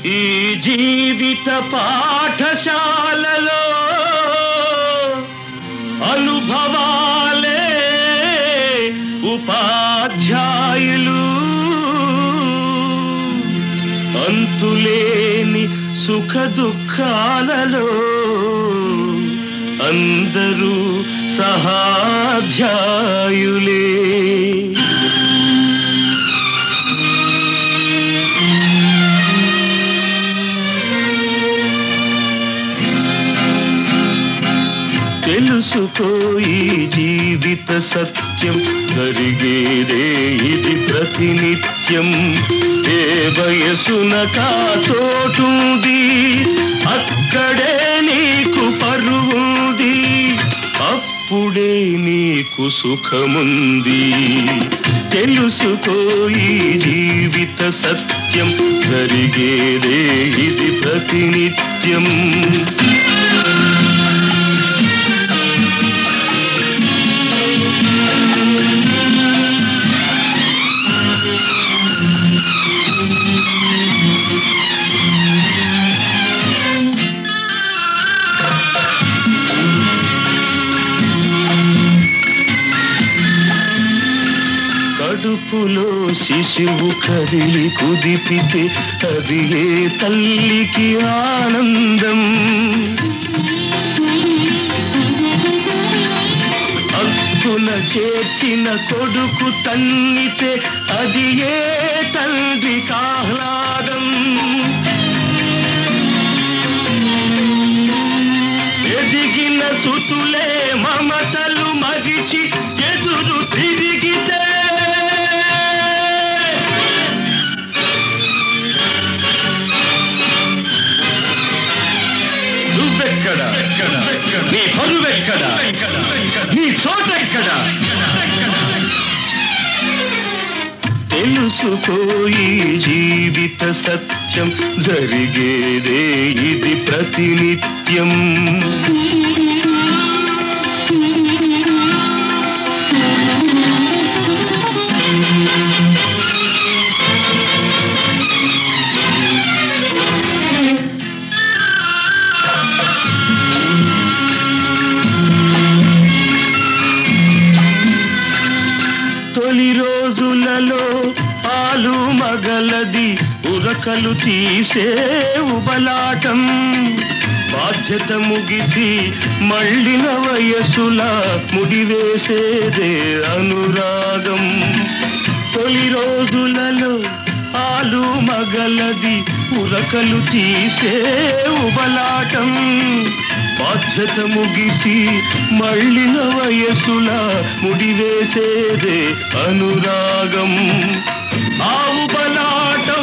ఈ జీవిత పాఠశాలలో అనుభవాలే ఉపాధ్యాయులు. అంతులేని సుఖ దుఃఖాలలో అందరూ సహాధ్యాయులే. తెలుసుకోయి జీవిత సత్యం, జరిగేదే ఇది ప్రతినిత్యం. ఏ వయసున కాచోటుంది, అక్కడే నీకు పరువుంది, అప్పుడే నీకు సుఖముంది. తెలుసుకోయి జీవిత సత్యం, జరిగేదే ఇది ప్రతినిత్యం. కడుపులో శిశువు కదిలి కుదిపితే అది ఏ తల్లికి ఆనందం. హక్కున చేర్చిన కొడుకు తన్నితే అది ఏ తండ్రికి ఆహ్లాదం. ఎదిగిన సుతులే మమతలు మరిచి ఎదురు తిరిగితే నువ్వెక్కడా, నీ పరువెక్కడా, నీ చోటెక్కడా? తెలుసుకోయి జీవిత సత్యం, జరిగేదే ఇది ప్రతినిత్యం. తొలి రోజులలో పాలు మగలది, ఉరకలు తీసే ఉబలాటం. బాధ్యత ముగిసి మళ్ళిన వయసుల ముడివేసేదే అనురాగం. తొలి రోజులలో పాలు మగలది, ఉరకలు తీసే ఉబలాటం. బాధ్యత ముగిసి మళ్ళిన వయసుల ముడివేసేదే అనురాగం. ఆవు బలాట